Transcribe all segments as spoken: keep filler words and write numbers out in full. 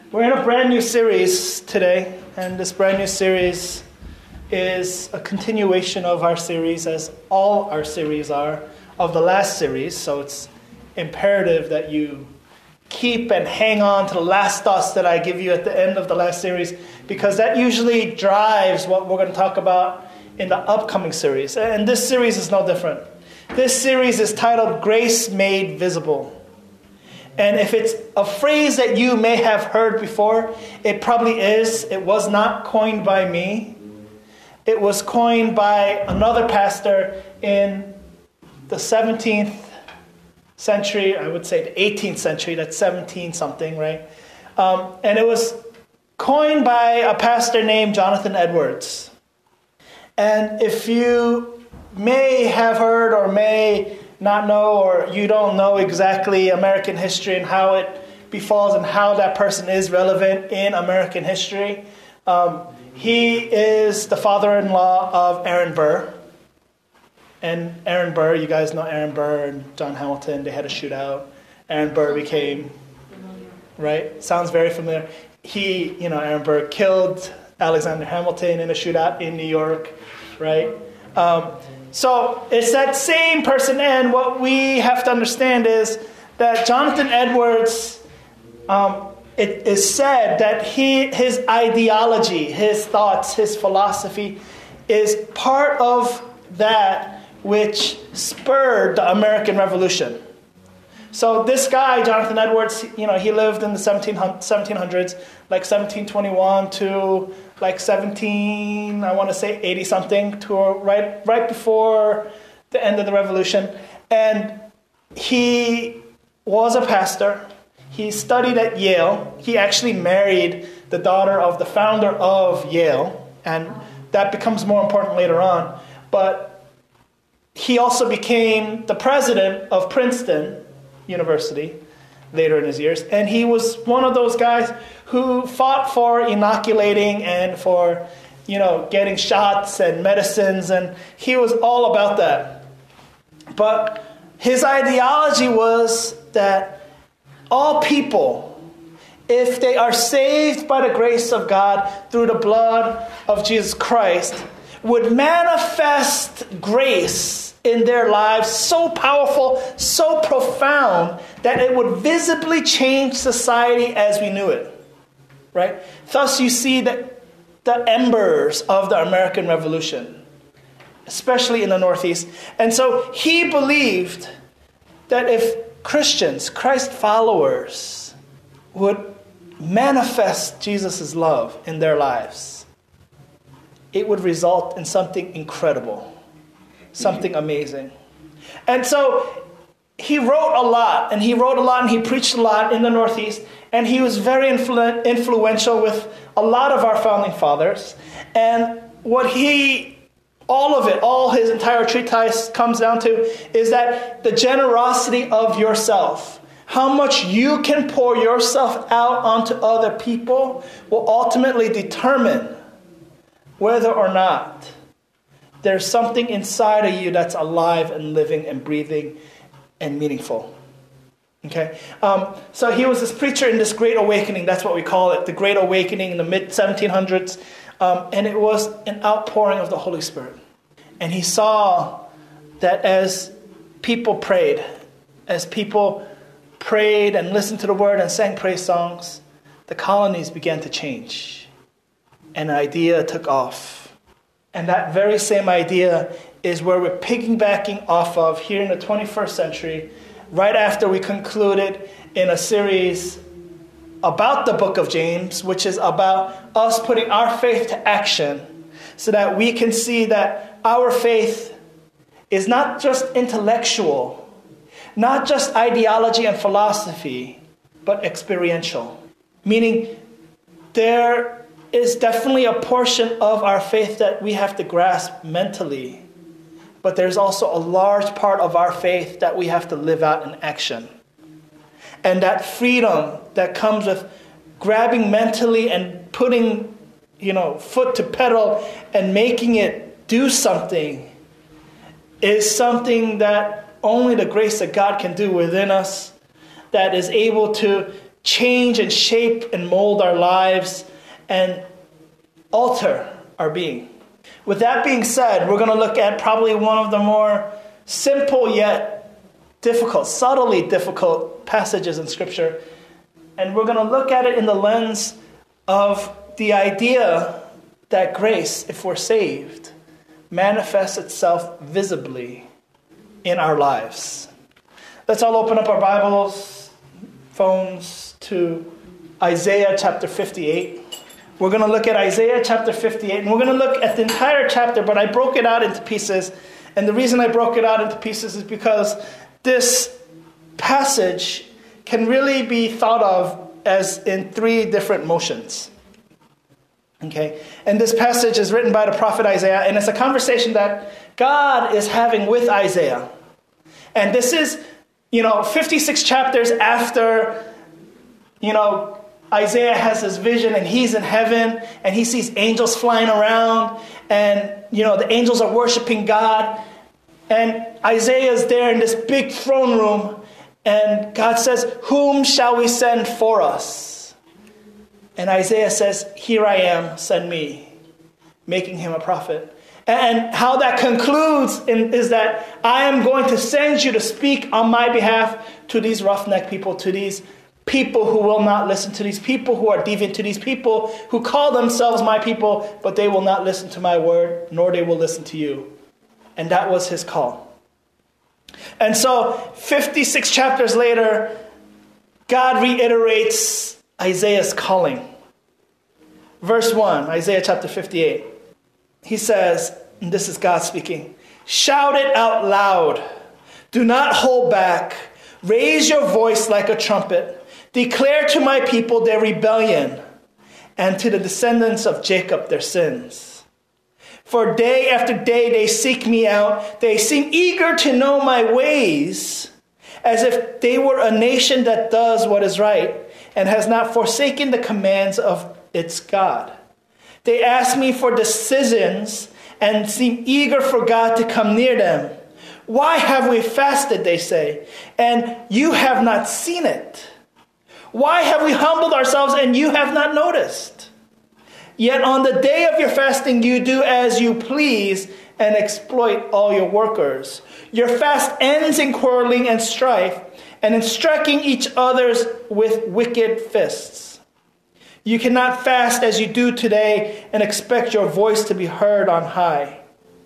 We're in a brand new series today, and this brand new series is a continuation of our series, as all our series are, of the last series. So it's imperative that you keep and hang on to the last thoughts that I give you at the end of the last series, because that usually drives what we're going to talk about in the upcoming series. And this series is no different. This series is titled Grace Made Visible. And if it's a phrase that you may have heard before, it probably is. It was not coined by me. It was coined by another pastor in the seventeenth century, I would say the eighteenth century, that's seventeen something, right? Um, and it was coined by a pastor named Jonathan Edwards. And if you may have heard or may not know, or you don't know exactly American history and how it befalls and how that person is relevant in American history, um, he is the father-in-law of Aaron Burr. And Aaron Burr, you guys know Aaron Burr and John Hamilton, they had a shootout. Aaron Burr became, right? Sounds very familiar. He, you know, Aaron Burr killed Alexander Hamilton in a shootout in New York, right? Um, so it's that same person, and what we have to understand is that Jonathan Edwards, um, it is said that he, his ideology, his thoughts, his philosophy is part of that which spurred the American Revolution. So this guy, Jonathan Edwards, you know, he lived in the seventeen hundreds, like seventeen twenty-one to like seventeen, I want to say eighty something, to right right before the end of the Revolution. And he was a pastor. He studied at Yale. He actually married the daughter of the founder of Yale, and that becomes more important later on. But he also became the president of Princeton University later in his years. And he was one of those guys who fought for inoculating and for, you know, getting shots and medicines. And he was all about that. But his ideology was that all people, if they are saved by the grace of God through the blood of Jesus Christ, would manifest grace in their lives so powerful, so profound, that it would visibly change society as we knew it. Right? Thus you see that the embers of the American Revolution, especially in the Northeast. And so he believed that if Christians, Christ followers, would manifest Jesus' love in their lives, it would result in something incredible, something amazing. And so he wrote a lot, and he wrote a lot, and he preached a lot in the Northeast, and he was very influ- influential with a lot of our founding fathers. And what he, all of it, all his entire treatise comes down to is that the generosity of yourself, how much you can pour yourself out onto other people, will ultimately determine whether or not there's something inside of you that's alive and living and breathing and meaningful. Okay? Um, so he was this preacher in this Great Awakening. That's what we call it, the Great Awakening in the mid seventeen hundreds. Um, and it was an outpouring of the Holy Spirit. And he saw that as people prayed, as people prayed and listened to the word and sang praise songs, the colonies began to change. And the idea took off. And that very same idea is where we're piggybacking off of here in the twenty-first century, right after we concluded in a series about the book of James, which is about us putting our faith to action so that we can see that our faith is not just intellectual, not just ideology and philosophy, but experiential. Meaning there is definitely a portion of our faith that we have to grasp mentally, but there's also a large part of our faith that we have to live out in action. And that freedom that comes with grabbing mentally and putting, you know, foot to pedal and making it do something is something that only the grace of God can do within us, that is able to change and shape and mold our lives and alter our being. With that being said, we're going to look at probably one of the more simple yet difficult, subtly difficult passages in Scripture. And we're going to look at it in the lens of the idea that grace, if we're saved, manifests itself visibly in our lives. Let's all open up our Bibles, phones, to Isaiah chapter fifty-eight. We're going to look at Isaiah chapter fifty-eight, and we're going to look at the entire chapter, but I broke it out into pieces. And the reason I broke it out into pieces is because this passage can really be thought of as in three different motions. Okay? And this passage is written by the prophet Isaiah, and it's a conversation that God is having with Isaiah. And this is, you know, fifty-six chapters after, you know, Isaiah has this vision and he's in heaven and he sees angels flying around and, you know, the angels are worshiping God. And Isaiah is there in this big throne room and God says, "Whom shall we send for us?" And Isaiah says, "Here I am, send me," making him a prophet. And how that concludes in, is that I am going to send you to speak on my behalf to these roughneck people, to these people who will not listen, to these people who are deviant, to these people who call themselves my people, but they will not listen to my word, nor they will listen to you. And that was his call. And so fifty-six chapters later, God reiterates Isaiah's calling. Verse one, Isaiah chapter fifty-eight. He says, and this is God speaking, "Shout it out loud. Do not hold back. Raise your voice like a trumpet. Declare to my people their rebellion, and to the descendants of Jacob their sins. For day after day they seek me out. They seem eager to know my ways, as if they were a nation that does what is right and has not forsaken the commands of its God. They ask me for decisions and seem eager for God to come near them. Why have we fasted, they say, and you have not seen it? Why have we humbled ourselves and you have not noticed? Yet on the day of your fasting you do as you please and exploit all your workers. Your fast ends in quarreling and strife and in striking each other's with wicked fists. You cannot fast as you do today and expect your voice to be heard on high.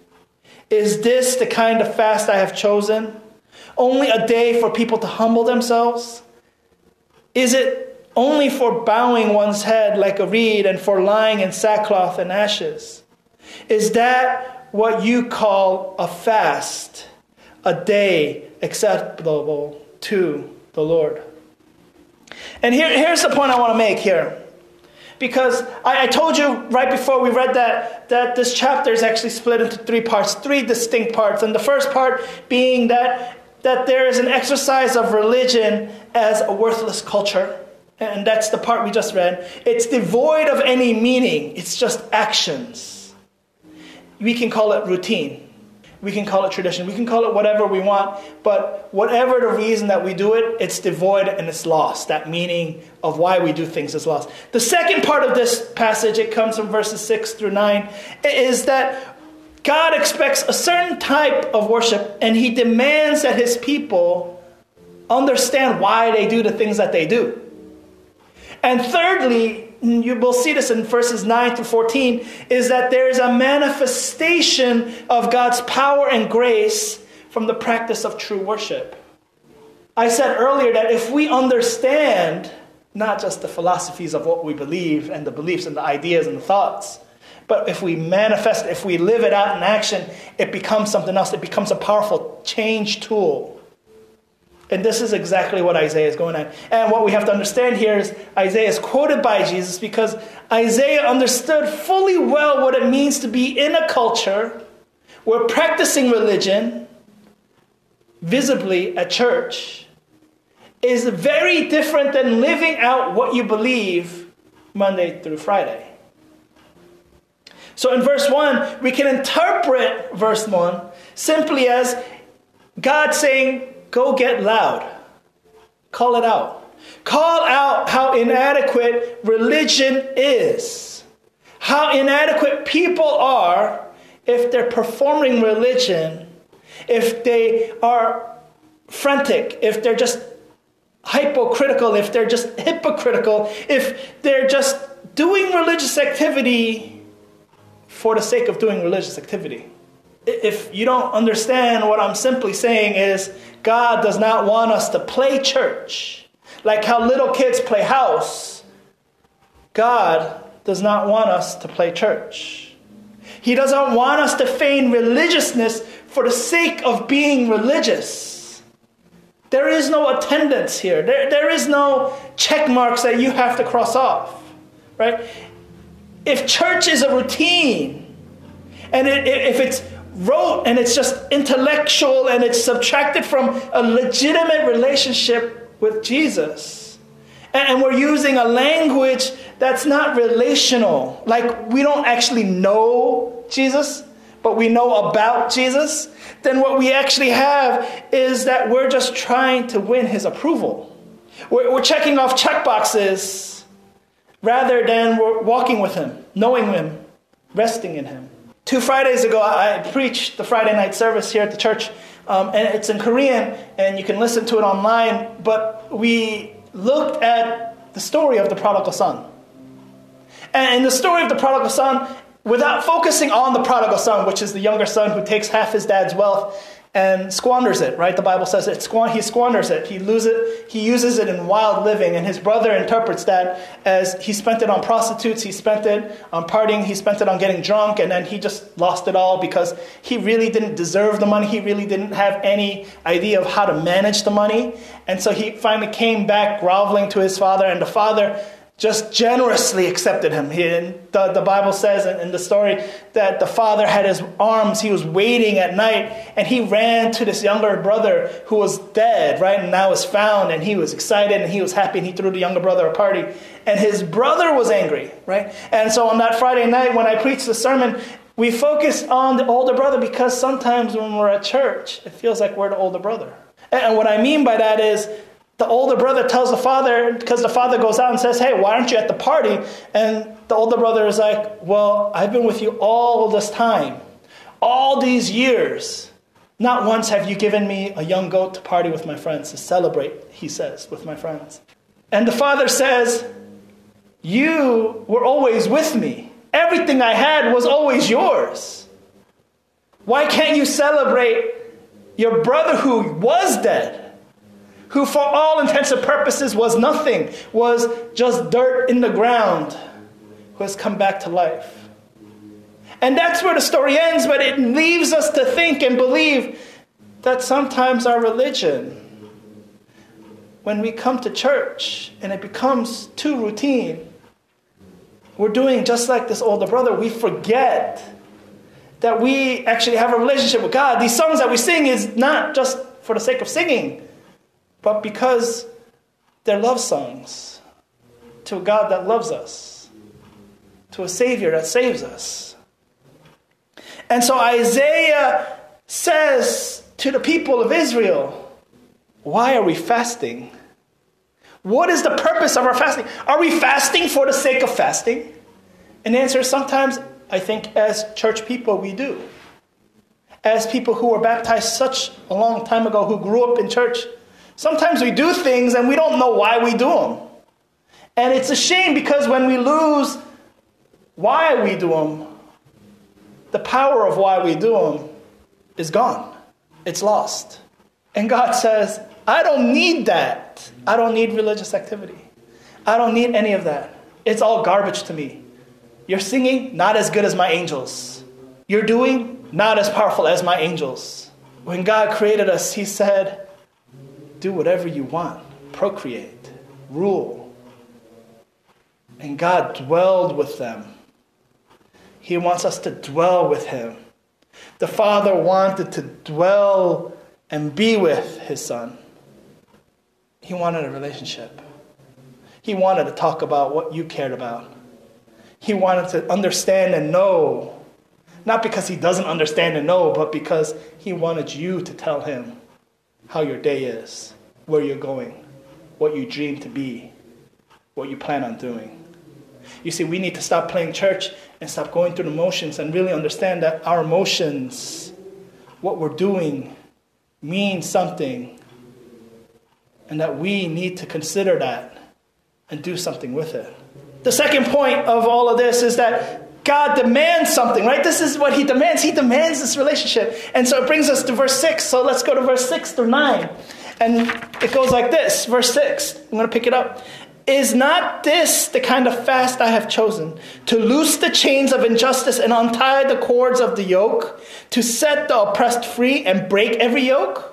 Is this the kind of fast I have chosen? Only a day for people to humble themselves? Is it only for bowing one's head like a reed and for lying in sackcloth and ashes? Is that what you call a fast, a day acceptable to the Lord?" And here, here's the point I want to make here. Because I, I told you right before we read that, that this chapter is actually split into three parts, three distinct parts. And the first part being that that there is an exercise of religion as a worthless culture. And that's the part we just read. It's devoid of any meaning. It's just actions. We can call it routine. We can call it tradition. We can call it whatever we want. But whatever the reason that we do it, it's devoid and it's lost. That meaning of why we do things is lost. The second part of this passage, it comes from verses six through nine, is that God expects a certain type of worship, and he demands that his people understand why they do the things that they do. And thirdly, you will see this in verses nine to fourteen, is that there is a manifestation of God's power and grace from the practice of true worship. I said earlier that if we understand not just the philosophies of what we believe and the beliefs and the ideas and the thoughts, but if we manifest it, if we live it out in action, it becomes something else. It becomes a powerful change tool. And this is exactly what Isaiah is going at. And what we have to understand here is Isaiah is quoted by Jesus because Isaiah understood fully well what it means to be in a culture where practicing religion visibly at church is very different than living out what you believe Monday through Friday. So in verse one, we can interpret verse one simply as God saying, go get loud. Call it out. Call out how inadequate religion is. How inadequate people are if they're performing religion, if they are frantic, if they're just hypocritical, if they're just hypocritical, if they're just doing religious activity for the sake of doing religious activity. If you don't understand, what I'm simply saying is God does not want us to play church like how little kids play house. God does not want us to play church. He doesn't want us to feign religiousness for the sake of being religious. There is no attendance here. There, there is no check marks that you have to cross off, right? If church is a routine, and it, if it's rote and it's just intellectual and it's subtracted from a legitimate relationship with Jesus, and we're using a language that's not relational, like we don't actually know Jesus, but we know about Jesus, then what we actually have is that we're just trying to win his approval. We're, we're checking off check boxes rather than we're walking with him, knowing him, resting in him. Two Fridays ago, I preached the Friday night service here at the church, um, and it's in Korean, and you can listen to it online, but we looked at the story of the prodigal son. And in the story of the prodigal son, without focusing on the prodigal son, which is the younger son who takes half his dad's wealth and squanders it, right? The Bible says it, squan- he squanders it. He loses it. He uses it in wild living. And his brother interprets that as he spent it on prostitutes. He spent it on partying. He spent it on getting drunk. And then he just lost it all because he really didn't deserve the money. He really didn't have any idea of how to manage the money. And so he finally came back groveling to his father. And the father just generously accepted him. He, the, the Bible says in, in the story that the father had his arms, he was waiting at night, and he ran to this younger brother who was dead, right, and now is found, and he was excited, and he was happy, and he threw the younger brother a party. And his brother was angry, right? And so on that Friday night when I preached the sermon, we focused on the older brother because sometimes when we're at church, it feels like we're the older brother. And what I mean by that is, the older brother tells the father, because the father goes out and says, hey, why aren't you at the party? And the older brother is like, well, I've been with you all this time, all these years. Not once have you given me a young goat to party with my friends, to celebrate, he says, with my friends. And the father says, you were always with me. Everything I had was always yours. Why can't you celebrate your brother who was dead? Who for all intents and purposes was nothing, was just dirt in the ground, who has come back to life. And that's where the story ends, but it leaves us to think and believe that sometimes our religion, when we come to church and it becomes too routine, we're doing just like this older brother. We forget that we actually have a relationship with God. These songs that we sing is not just for the sake of singing, but because they're love songs to a God that loves us, to a Savior that saves us. And so Isaiah says to the people of Israel, why are we fasting? What is the purpose of our fasting? Are we fasting for the sake of fasting? And the answer is sometimes, I think, as church people, we do. As people who were baptized such a long time ago, who grew up in church, sometimes we do things and we don't know why we do them. And it's a shame because when we lose why we do them, the power of why we do them is gone. It's lost. And God says, I don't need that. I don't need religious activity. I don't need any of that. It's all garbage to me. You're singing, not as good as my angels. You're doing, not as powerful as my angels. When God created us, he said, do whatever you want. Procreate. Rule. And God dwelled with them. He wants us to dwell with him. The Father wanted to dwell and be with his Son. He wanted a relationship. He wanted to talk about what you cared about. He wanted to understand and know. Not because he doesn't understand and know, but because he wanted you to tell him how your day is, where you're going, what you dream to be, what you plan on doing. You see, we need to stop playing church and stop going through the motions and really understand that our emotions, what we're doing, means something, and that we need to consider that and do something with it. The second point of all of this is that God demands something, right? This is what he demands. He demands this relationship. And so it brings us to verse six. So let's go to verse six through nine. And it goes like this. Verse six. I'm going to pick it up. Is not this the kind of fast I have chosen? To loose the chains of injustice and untie the cords of the yoke? To set the oppressed free and break every yoke?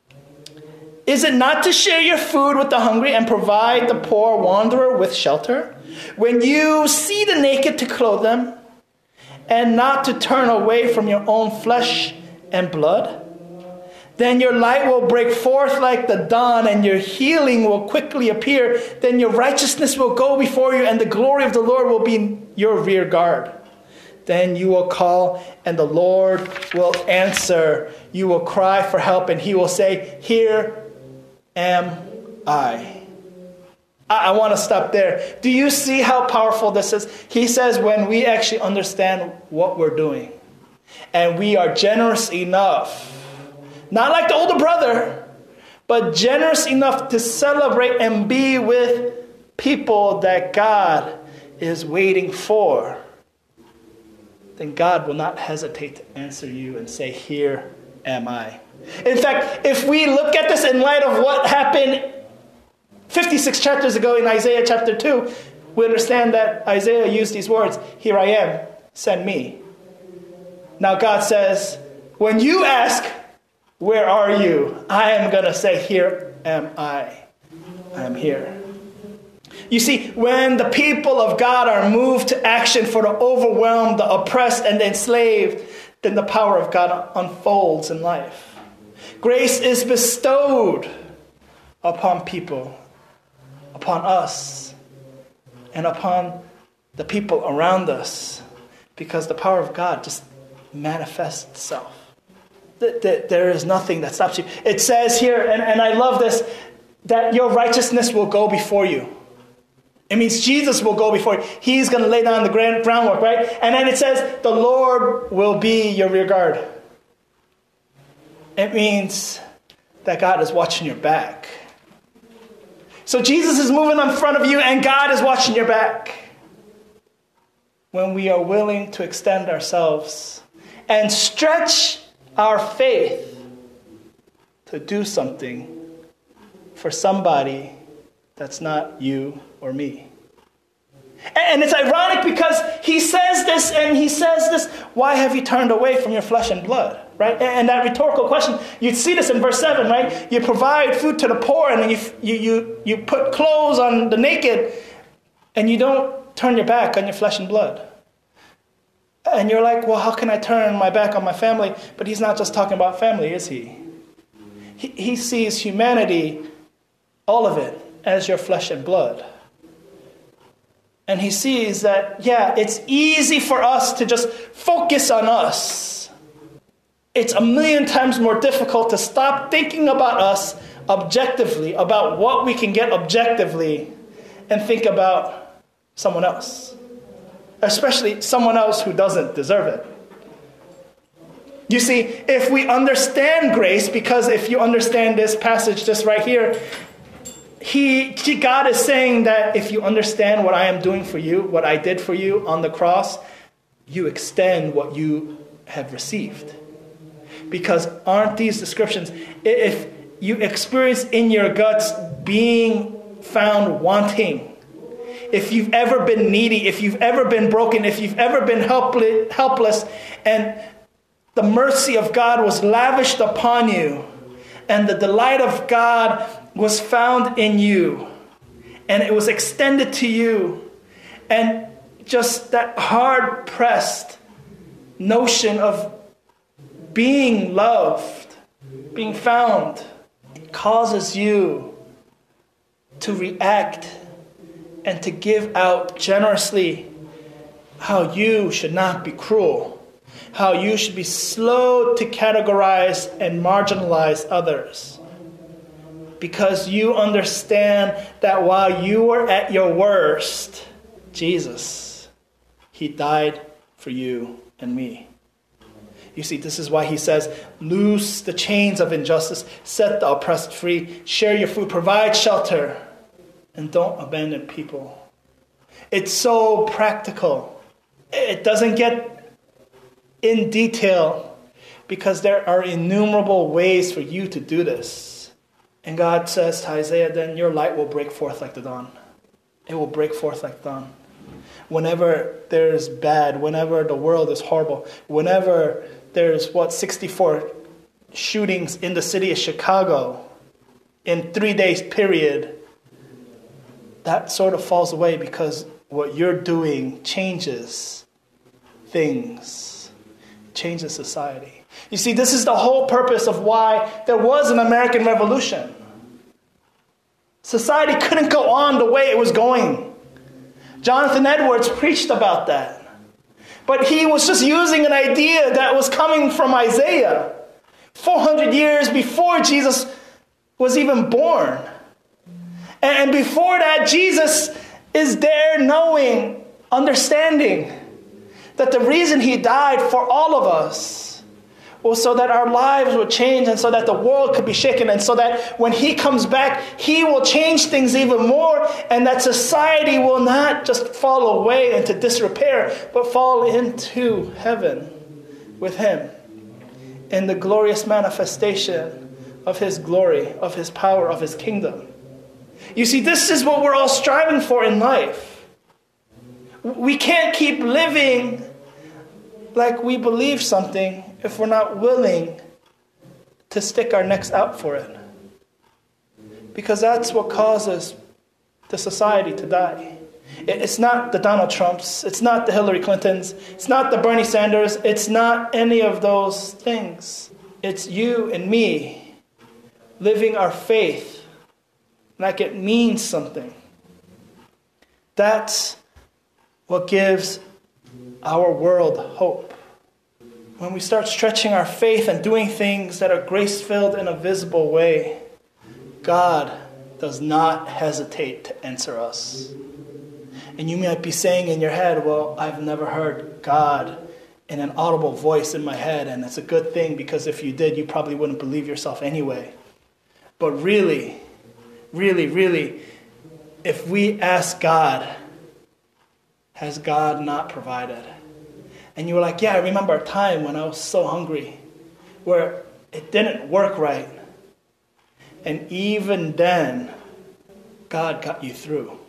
Is it not to share your food with the hungry and provide the poor wanderer with shelter? When you see the naked, to clothe them, and not to turn away from your own flesh and blood? Then your light will break forth like the dawn, and your healing will quickly appear. Then your righteousness will go before you, and the glory of the Lord will be your rear guard. Then you will call, and the Lord will answer. You will cry for help, and he will say, here am I. I, I want to stop there. Do you see how powerful this is? He says when we actually understand what we're doing, and we are generous enough, not like the older brother, but generous enough to celebrate and be with people that God is waiting for, then God will not hesitate to answer you and say, here am I. In fact, if we look at this in light of what happened fifty-six chapters ago in Isaiah chapter two, we understand that Isaiah used these words, here I am, send me. Now God says, when you ask, where are you? I am going to say, here am I. I am here. You see, when the people of God are moved to action for the overwhelmed, the oppressed, and the enslaved, then the power of God unfolds in life. Grace is bestowed upon people, upon us, and upon the people around us, because the power of God just manifests itself. There is nothing that stops you. It says here, and, and I love this, that your righteousness will go before you. It means Jesus will go before you. He's going to lay down the groundwork, right? And then it says, the Lord will be your rear guard. It means that God is watching your back. So Jesus is moving in front of you, and God is watching your back. When we are willing to extend ourselves and stretch our faith to do something for somebody that's not you or me. And it's ironic because he says this and he says this, why have you turned away from your flesh and blood? Right? And that rhetorical question, you'd see this in verse seven, right? You provide food to the poor, and then you, you, you, you put clothes on the naked, and you don't turn your back on your flesh and blood. And you're like, well, how can I turn my back on my family? But he's not just talking about family, is he? He, he sees humanity, all of it, as your flesh and blood. And he sees that, yeah, it's easy for us to just focus on us. It's a million times more difficult to stop thinking about us objectively, about what we can get objectively, and think about someone else. Especially someone else who doesn't deserve it. You see, if we understand grace, because if you understand this passage just right here, he, God is saying that if you understand what I am doing for you, what I did for you on the cross, you extend what you have received. Because aren't these descriptions, if you experience in your guts being found wanting, if you've ever been needy, if you've ever been broken, if you've ever been helpless, and the mercy of God was lavished upon you, and the delight of God was found in you, and it was extended to you, and just that hard-pressed notion of being loved, being found, causes you to react and to give out generously, how you should not be cruel, how you should be slow to categorize and marginalize others. because you understand that while you were at your worst, Jesus, he died for you and me. You see, this is why he says, loose the chains of injustice, set the oppressed free, share your food, provide shelter, and don't abandon people. It's so practical. It doesn't get in detail because there are innumerable ways for you to do this. And God says to Isaiah, then your light will break forth like the dawn. It will break forth like the dawn. Whenever there's bad, whenever the world is horrible, whenever there's, what, sixty-four shootings in the city of Chicago in three days period, that sort of falls away because what you're doing changes things, changes society. You see, this is the whole purpose of why there was an American Revolution. Society couldn't go on the way it was going. Jonathan Edwards preached about that. But he was just using an idea that was coming from Isaiah four hundred years before Jesus was even born. And before that, Jesus is there knowing, understanding that the reason he died for all of us was so that our lives would change and so that the world could be shaken and so that when he comes back, he will change things even more and that society will not just fall away into disrepair, but fall into heaven with him in the glorious manifestation of his glory, of his power, of his kingdom. You see, this is what we're all striving for in life. We can't keep living like we believe something if we're not willing to stick our necks out for it. Because that's what causes the society to die. It's not the Donald Trumps. It's not the Hillary Clintons. It's not the Bernie Sanders. It's not any of those things. It's you and me living our faith like it means something. That's what gives our world hope. When we start stretching our faith and doing things that are grace-filled in a visible way, God does not hesitate to answer us. And you might be saying in your head, well, I've never heard God in an audible voice in my head, and it's a good thing because if you did, you probably wouldn't believe yourself anyway. But really, really, really, if we ask God, has God not provided? And you were like, yeah, I remember a time when I was so hungry where it didn't work right. And even then, God got you through.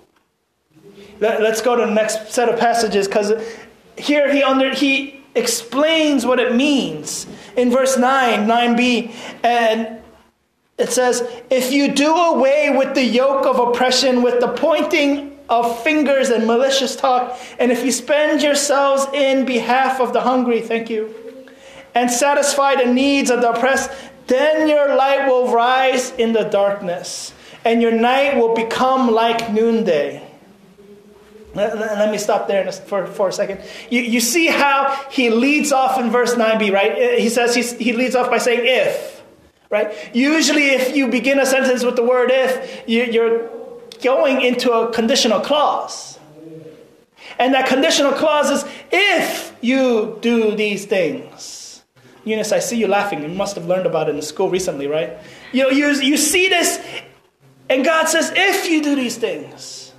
Let's go to the next set of passages because here he under he explains what it means in verse nine, nine b. And it says, if you do away with the yoke of oppression, with the pointing of fingers and malicious talk, and if you spend yourselves in behalf of the hungry, thank you, and satisfy the needs of the oppressed, then your light will rise in the darkness, and your night will become like noonday. Let, let me stop there for, for a second. You, you see how he leads off in verse nine b, right? He says he's, he leads off by saying if, right? Usually if you begin a sentence with the word if, you, you're going into a conditional clause. And that conditional clause is if you do these things. Eunice, I see you laughing. You must have learned about it in school recently, right? You, you, you see this, and God says, if you do these things.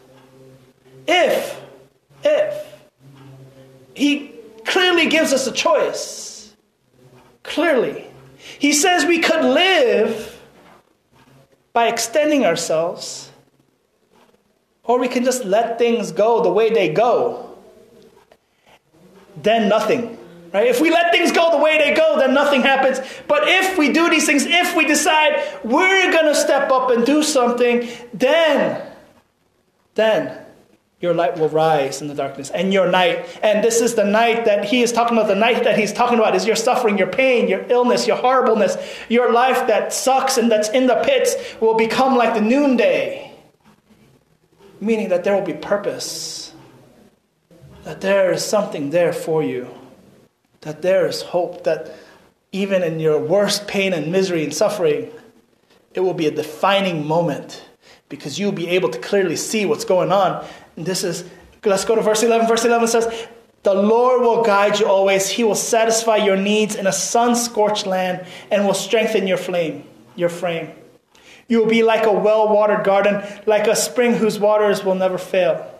If. If. He clearly gives us a choice. Clearly. He says we could live by extending ourselves, or we can just let things go the way they go. Then nothing. Right? If we let things go the way they go, then nothing happens. But if we do these things, if we decide we're going to step up and do something, then, then your light will rise in the darkness. And your night, and this is the night that he is talking about, the night that he's talking about is your suffering, your pain, your illness, your horribleness, your life that sucks and that's in the pits will become like the noonday. Meaning that there will be purpose, that there is something there for you, that there is hope, that even in your worst pain and misery and suffering, It will be a defining moment because you'll be able to clearly see what's going on. And this is, let's go to verse eleven. Verse eleven says, the Lord will guide you always. He will satisfy your needs in a sun-scorched land and will strengthen your flame, your frame. You will be like a well-watered garden, like a spring whose waters will never fail.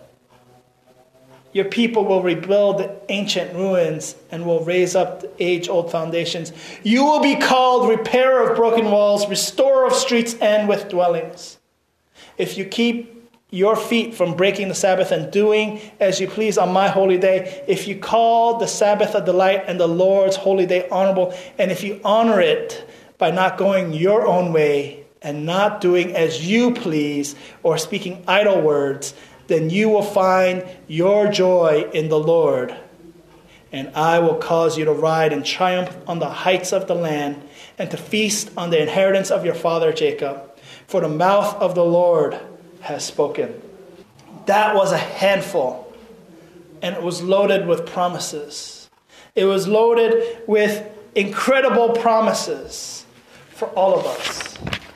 Your people will rebuild the ancient ruins and will raise up the age-old foundations. You will be called repairer of broken walls, restorer of streets and with dwellings. If you keep your feet from breaking the Sabbath and doing as you please on my holy day, if you call the Sabbath a delight and the Lord's holy day honorable, and if you honor it by not going your own way and not doing as you please or speaking idle words, then you will find your joy in the Lord. And I will cause you to ride in triumph on the heights of the land and to feast on the inheritance of your father Jacob. For the mouth of the Lord has spoken. That was a handful. And it was loaded with promises. It was loaded with incredible promises for all of us.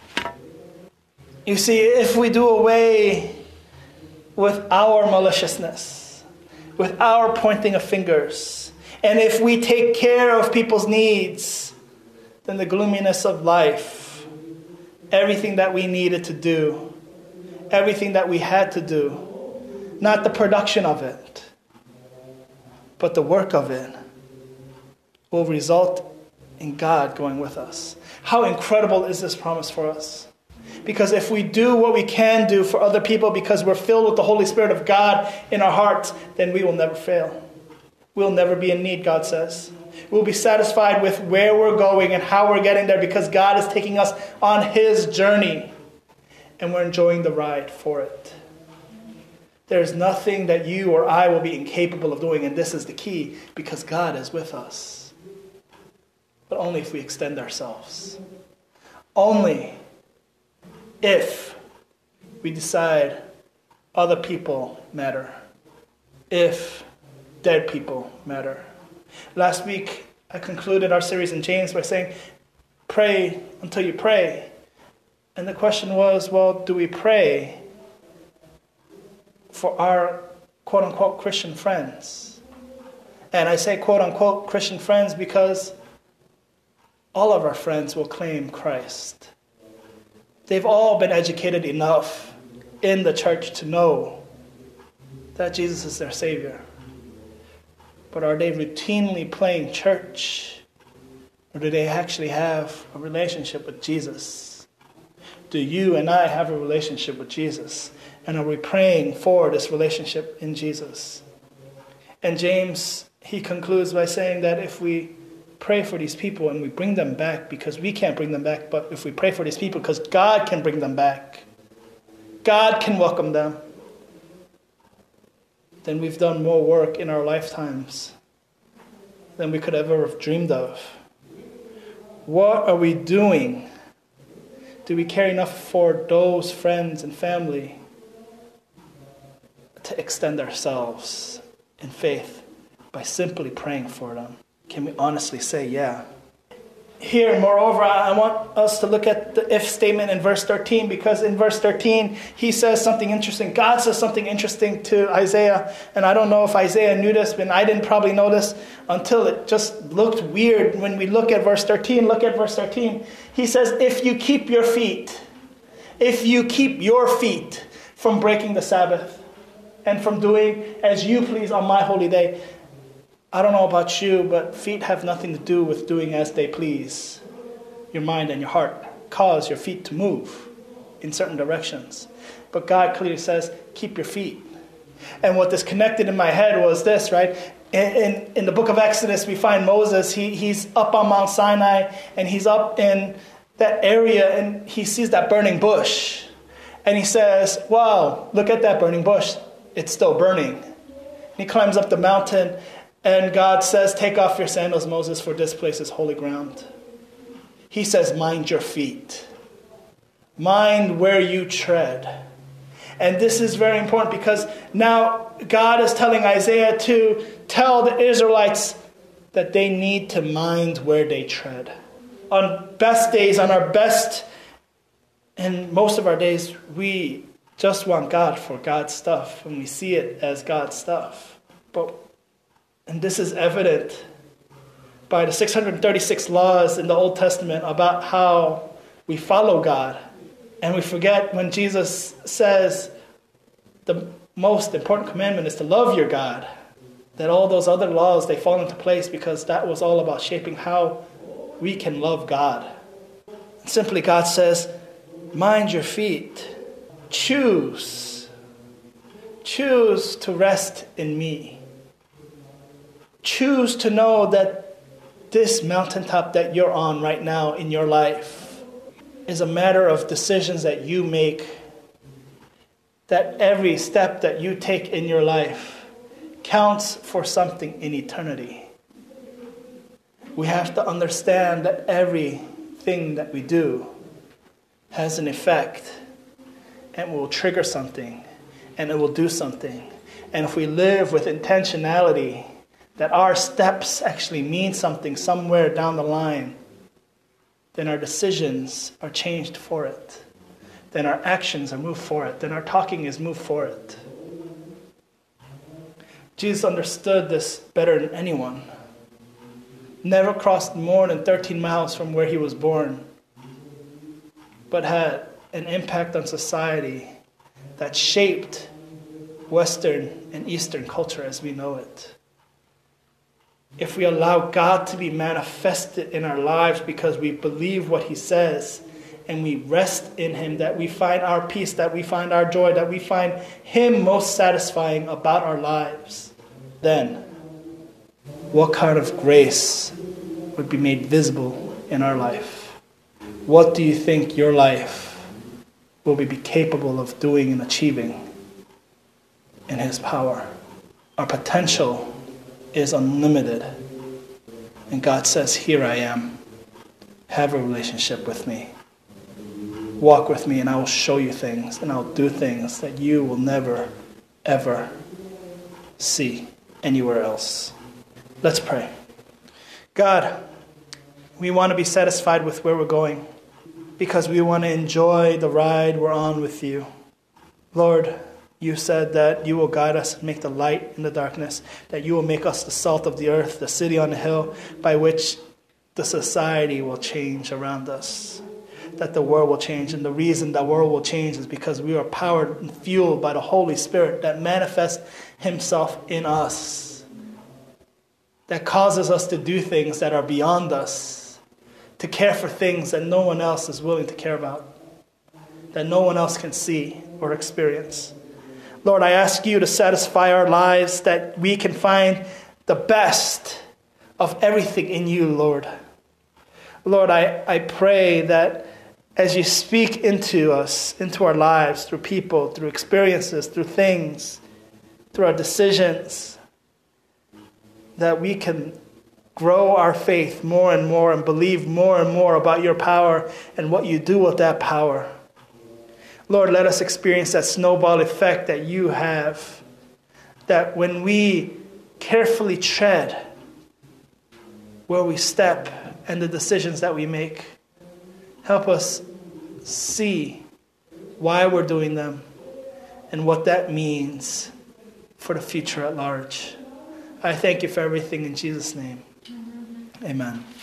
You see, if we do away with our maliciousness, with our pointing of fingers, and if we take care of people's needs, then the gloominess of life, everything that we needed to do, everything that we had to do, not the production of it, but the work of it, will result in God going with us. How incredible is this promise for us? Because if we do what we can do for other people because we're filled with the Holy Spirit of God in our hearts, then we will never fail. We'll never be in need, God says. We'll be satisfied with where we're going and how we're getting there because God is taking us on his journey and we're enjoying the ride for it. There's nothing that you or I will be incapable of doing, and this is the key, because God is with us. But only if we extend ourselves. Only if we decide other people matter. If dead people matter. Last week, I concluded our series in James by saying, pray until you pray. And the question was, well, do we pray for our quote-unquote Christian friends? And I say quote-unquote Christian friends because all of our friends will claim Christ. They've all been educated enough in the church to know that Jesus is their Savior. But are they routinely playing church? Or do they actually have a relationship with Jesus? Do you and I have a relationship with Jesus? And are we praying for this relationship in Jesus? And James, he concludes by saying that if we pray for these people and we bring them back because we can't bring them back, but if we pray for these people because God can bring them back, God can welcome them, then we've done more work in our lifetimes than we could ever have dreamed of. What are we doing? Do we care enough for those friends and family to extend ourselves in faith by simply praying for them? Can we honestly say, yeah? Here, moreover, I want us to look at the if statement in verse thirteen, because in verse thirteen, he says something interesting. God says something interesting to Isaiah, and I don't know if Isaiah knew this, but I didn't probably know this until it just looked weird when we look at verse thirteen. Look at verse thirteen. He says, if you keep your feet, if you keep your feet from breaking the Sabbath and from doing as you please on my holy day. I don't know about you, but feet have nothing to do with doing as they please. Your mind and your heart cause your feet to move in certain directions. But God clearly says, keep your feet. And what this connected in my head was this, right? In, in, in the book of Exodus, we find Moses, he, he's up on Mount Sinai, and he's up in that area, and he sees that burning bush. And he says, wow, look at that burning bush. It's still burning. And he climbs up the mountain, and God says, take off your sandals, Moses, for this place is holy ground. He says, mind your feet. Mind where you tread. And this is very important because now God is telling Isaiah to tell the Israelites that they need to mind where they tread. On best days, on our best And most of our days, we just want God for God's stuff, and we see it as God's stuff. But, and this is evident by the six hundred thirty-six laws in the Old Testament about how we follow God. And we forget when Jesus says the most important commandment is to love your God, that all those other laws, they fall into place because that was all about shaping how we can love God. Simply, God says, mind your feet. Choose. Choose to rest in me. Choose to know that this mountaintop that you're on right now in your life is a matter of decisions that you make. That every step that you take in your life counts for something in eternity. We have to understand that everything that we do has an effect and will trigger something and it will do something. And if we live with intentionality, that our steps actually mean something somewhere down the line, then our decisions are changed for it. Then our actions are moved for it. Then our talking is moved for it. Jesus understood this better than anyone. Never crossed more than thirteen miles from where he was born, but had an impact on society that shaped Western and Eastern culture as we know it. If we allow God to be manifested in our lives because we believe what he says and we rest in him, that we find our peace, that we find our joy, that we find him most satisfying about our lives, then what kind of grace would be made visible in our life? What do you think your life will be capable of doing and achieving in his power? Our potential is unlimited. And God says, here I am. Have a relationship with me. Walk with me and I will show you things and I'll do things that you will never, ever see anywhere else. Let's pray. God, we want to be satisfied with where we're going because we want to enjoy the ride we're on with you. Lord, you said that you will guide us and make the light in the darkness, that you will make us the salt of the earth, the city on the hill by which the society will change around us, that the world will change. And the reason the world will change is because we are powered and fueled by the Holy Spirit that manifests himself in us, that causes us to do things that are beyond us, to care for things that no one else is willing to care about, that no one else can see or experience. Lord, I ask you to satisfy our lives, that we can find the best of everything in you, Lord. Lord, I, I pray that as you speak into us, into our lives, through people, through experiences, through things, through our decisions, that we can grow our faith more and more and believe more and more about your power and what you do with that power. Lord, let us experience that snowball effect that you have, that when we carefully tread where we step and the decisions that we make, help us see why we're doing them and what that means for the future at large. I thank you for everything in Jesus' name. Amen.